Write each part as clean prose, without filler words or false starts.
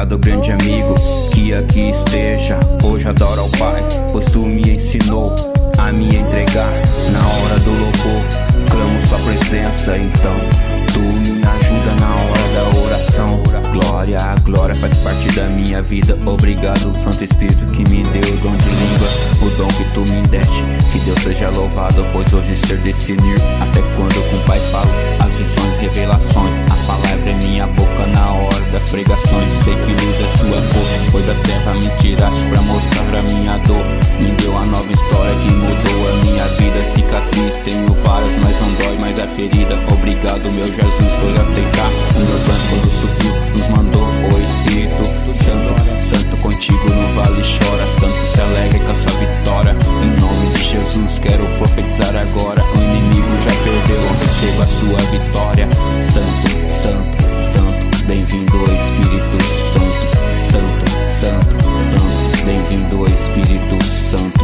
Obrigado, grande amigo, que aqui esteja. Hoje adoro ao Pai, pois tu me ensinou a me entregar na hora do louvor. Clamo sua presença, então tu me ajuda na hora da oração. Glória, a glória faz parte da minha vida. Obrigado, Santo Espírito, que me deu o dom de língua, o dom que tu me deste. Que Deus seja louvado, pois hoje ser discernir. Até quando com o Pai falo as visões, revelações. A palavra é minha boca na hora das pregações. Sei que luz é sua cor, pois da terra me tiraste pra mostrar a minha dor. Me deu a nova história que mudou a minha vida. Cicatriz tenho várias, mas não dói mais a ferida. Obrigado, meu Jesus, por aceitar o meu plano quando subiu. Nos mandou o Espírito Santo. Santo contigo no vale chora. Santo se alegra com a sua vitória. Em nome de Jesus quero profetizar agora. O inimigo já perdeu, receba a sua vitória. Santo, santo, santo, bem-vindo ao Espírito Santo. Santo, santo, santo, bem-vindo ao Espírito Santo.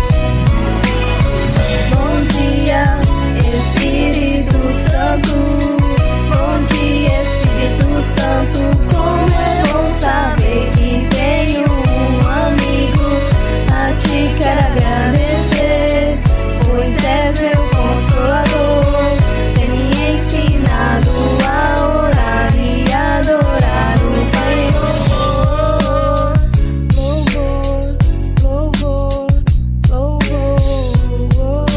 Bom dia, Espírito Santo. Bom dia, Espírito Santo. Como é bom saber que tenho um amigo. A ti quero agradecer, pois és meu consolador. Tem me ensinado a orar e adorar o Pai. Louvor, louvor, louvor,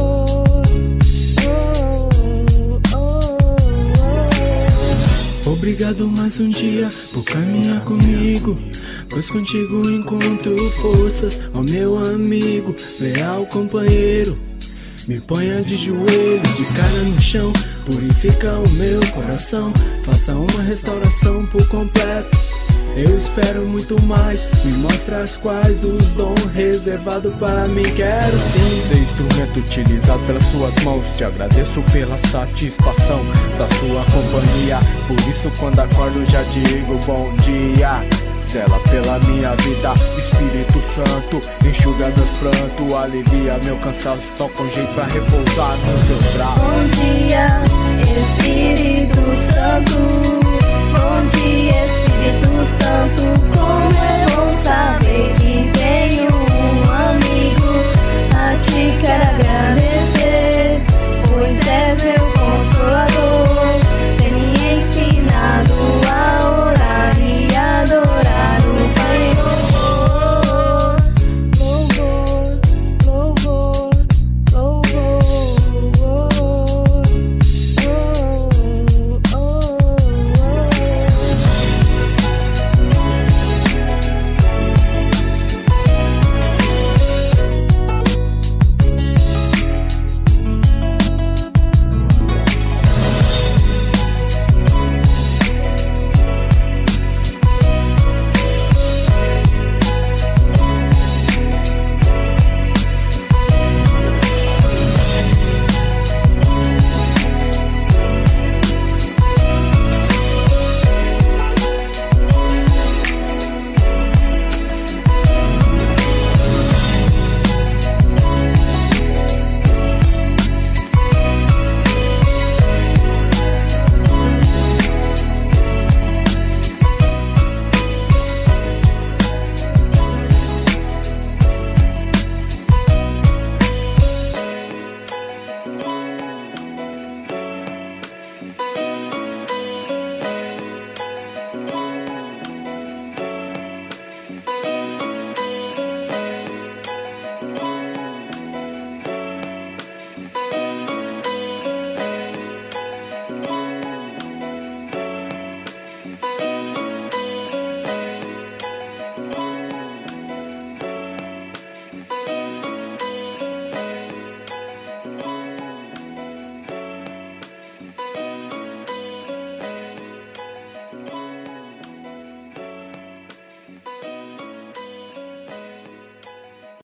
louvor. Obrigado mais um dia por caminhar comigo, pois contigo encontro forças, ó meu amigo, leal companheiro. Me ponha de joelho, de cara no chão, purifica o meu coração, faça uma restauração por completo. Eu espero muito mais, me mostra as quais os dons reservados para mim. Quero sim ser instrumento utilizado pelas suas mãos. Te agradeço pela satisfação da sua companhia. Por isso quando acordo já digo bom dia. Zela pela minha vida, Espírito Santo, enxuga meus prantos, alivia meu cansaço, toca um jeito pra repousar nos seus braços. Bom dia.